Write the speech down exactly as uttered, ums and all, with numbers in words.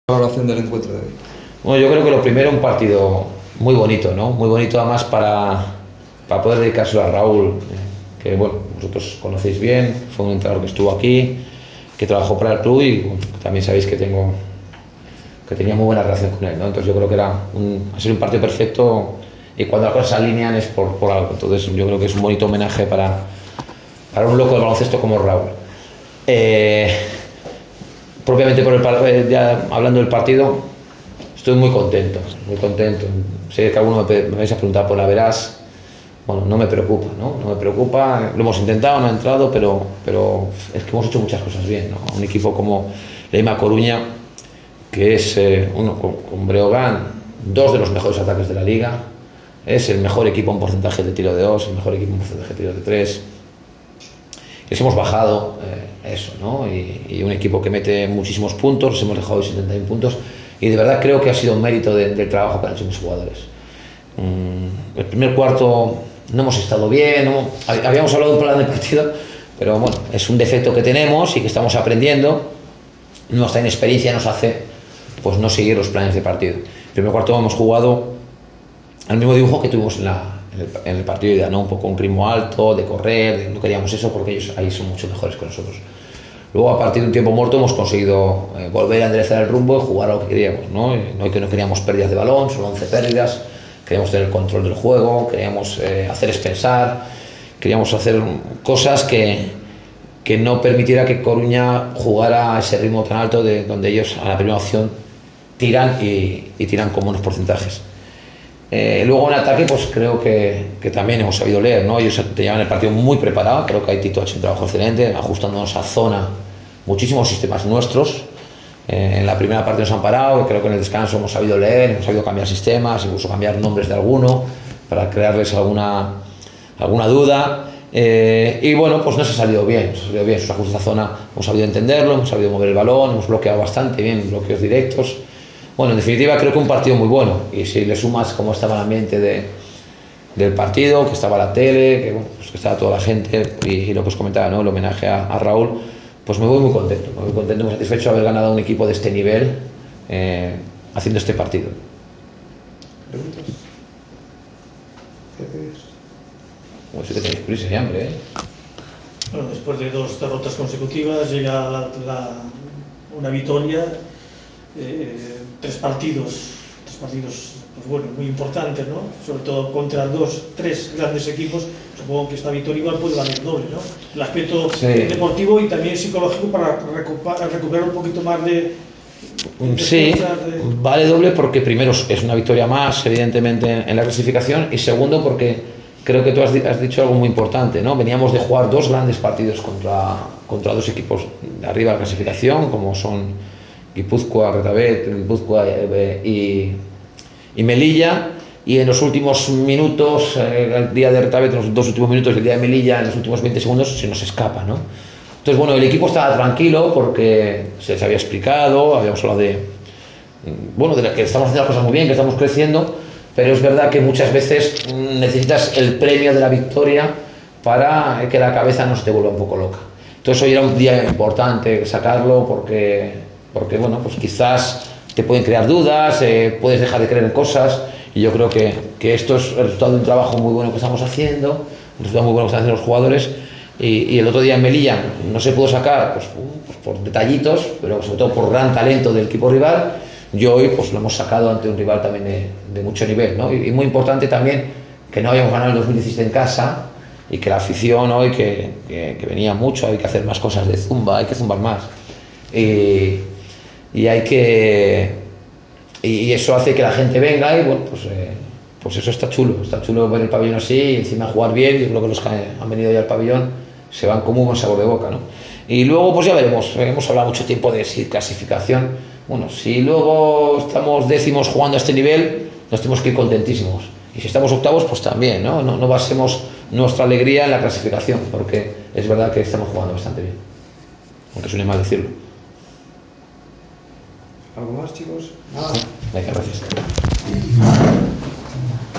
Valoración del encuentro de hoy. Bueno, yo creo que lo primero, un partido muy bonito, ¿no? Muy bonito además para, para poder dedicárselo a Raúl, eh, que bueno, vosotros conocéis bien, fue un entrenador que estuvo aquí, que trabajó para el club y bueno, también sabéis que tengo que tenía muy buena relación con él, ¿no? Entonces yo creo que era un, ha sido un partido perfecto y cuando las cosas se alinean es por, por algo. Entonces yo creo que es un bonito homenaje para, para un loco del baloncesto como Raúl. Eh, propiamente por el, ya hablando del partido, estoy muy contento, muy contento. Sé que alguno me, me vais a preguntar por la Verás. Bueno, no me preocupa, ¿no? No me preocupa. Lo hemos intentado, no ha entrado, pero, pero es que hemos hecho muchas cosas bien, ¿no? Un equipo como Leima Coruña, que es eh, uno con, con Breogán, dos de los mejores ataques de la liga, es el mejor equipo en porcentaje de tiro de dos, el mejor equipo en porcentaje de tiro de tres. Les hemos bajado eh, eso, ¿no? Y, y un equipo que mete muchísimos puntos, les hemos dejado de setenta y uno puntos. Y de verdad creo que ha sido un mérito de, del trabajo que han hecho mis jugadores. Mm, el primer cuarto no hemos estado bien, no, habíamos hablado de un plan de partido, pero bueno, es un defecto que tenemos y que estamos aprendiendo. Nuestra inexperiencia nos hace pues no seguir los planes de partido. El primer cuarto hemos jugado al mismo dibujo que tuvimos en, la, en, el, en el partido de ida, ¿no? Un poco un ritmo alto, de correr, no queríamos eso porque ellos ahí son mucho mejores que nosotros. Luego, a partir de un tiempo muerto, hemos conseguido eh, volver a enderezar el rumbo y jugar a lo que queríamos, ¿no? No que no queríamos pérdidas de balón, solo once pérdidas, queríamos tener el control del juego, queríamos eh, hacer pensar, queríamos hacer cosas que, que no permitiera que Coruña jugara a ese ritmo tan alto de donde ellos a la primera opción tiran y, y tiran con buenos porcentajes. Eh, luego en ataque, pues creo que, que también hemos sabido leer, ¿no? Ellos te llevan el partido muy preparado, creo que Aitito ha hecho un trabajo excelente, ajustándonos a zona, muchísimos sistemas nuestros. Eh, en la primera parte nos han parado, y creo que en el descanso hemos sabido leer, hemos sabido cambiar sistemas, incluso cambiar nombres de alguno, para crearles alguna, alguna duda. Eh, y bueno, pues no se ha salido bien, se ha salido bien, sus ajustes a zona hemos sabido entenderlo, hemos sabido mover el balón, hemos bloqueado bastante bien, bloqueos directos. Bueno, en definitiva creo que un partido muy bueno, y si le sumas cómo estaba el ambiente de, del partido, que estaba la tele, que, bueno, pues que estaba toda la gente y, y lo que os comentaba, ¿no? El homenaje a, a Raúl, pues me voy muy contento, me voy contento, muy satisfecho de haber ganado a un equipo de este nivel eh, haciendo este partido. ¿Preguntas? Pues sí que tenéis prisa y hambre, ¿eh? Bueno, después de dos derrotas consecutivas llega la, la, una victoria. Eh, tres partidos, tres partidos pues bueno, muy importantes, ¿no? Sobre todo contra dos, tres grandes equipos. Supongo que esta victoria igual puede valer doble, ¿no? El aspecto sí. deportivo y también psicológico para recuperar, recuperar un poquito más de, de sí, de... vale doble porque primero es una victoria más, evidentemente, en la clasificación, y segundo porque creo que tú has, has dicho algo muy importante, ¿no? Veníamos de jugar dos grandes partidos contra, contra dos equipos de arriba de la clasificación, como son Guipúzcoa, Retabet, Guipúzcoa y, y Melilla, y en los últimos minutos, eh, el día de Retabet, en los dos últimos minutos del día de Melilla, en los últimos veinte segundos, se nos escapa, ¿no? Entonces, bueno, el equipo estaba tranquilo porque se les había explicado, habíamos hablado de, bueno, de que estamos haciendo las cosas muy bien, que estamos creciendo, pero es verdad que muchas veces necesitas el premio de la victoria para que la cabeza no se te vuelva un poco loca. Entonces, hoy era un día importante sacarlo porque... porque bueno, pues quizás te pueden crear dudas, eh, puedes dejar de creer en cosas, y yo creo que, que esto es el resultado de un trabajo muy bueno que estamos haciendo, un resultado muy bueno que están haciendo los jugadores, y, y el otro día en Melilla no se pudo sacar pues, pues por detallitos, pero sobre todo por gran talento del equipo rival, y hoy pues lo hemos sacado ante un rival también de, de mucho nivel, ¿no? Y, y muy importante también que no habíamos ganado el dos mil diecisiete en casa, y que la afición hoy, que, que, que venía mucho, hay que hacer más cosas de zumba, hay que zumbar más. Y, y hay que y eso hace que la gente venga y bueno, pues, eh, pues eso está chulo, está chulo ver el pabellón así y encima jugar bien. Yo creo que los que han venido ya al pabellón se van como un sabor de boca, ¿no? Y luego pues ya veremos, hemos hablado mucho tiempo de si clasificación, bueno, si luego estamos décimos jugando a este nivel, nos tenemos que ir contentísimos, y si estamos octavos pues también, ¿no? No, no basemos nuestra alegría en la clasificación, porque es verdad que estamos jugando bastante bien, aunque suene mal decirlo. ¿Algo más, chicos? Nada. Venga, gracias.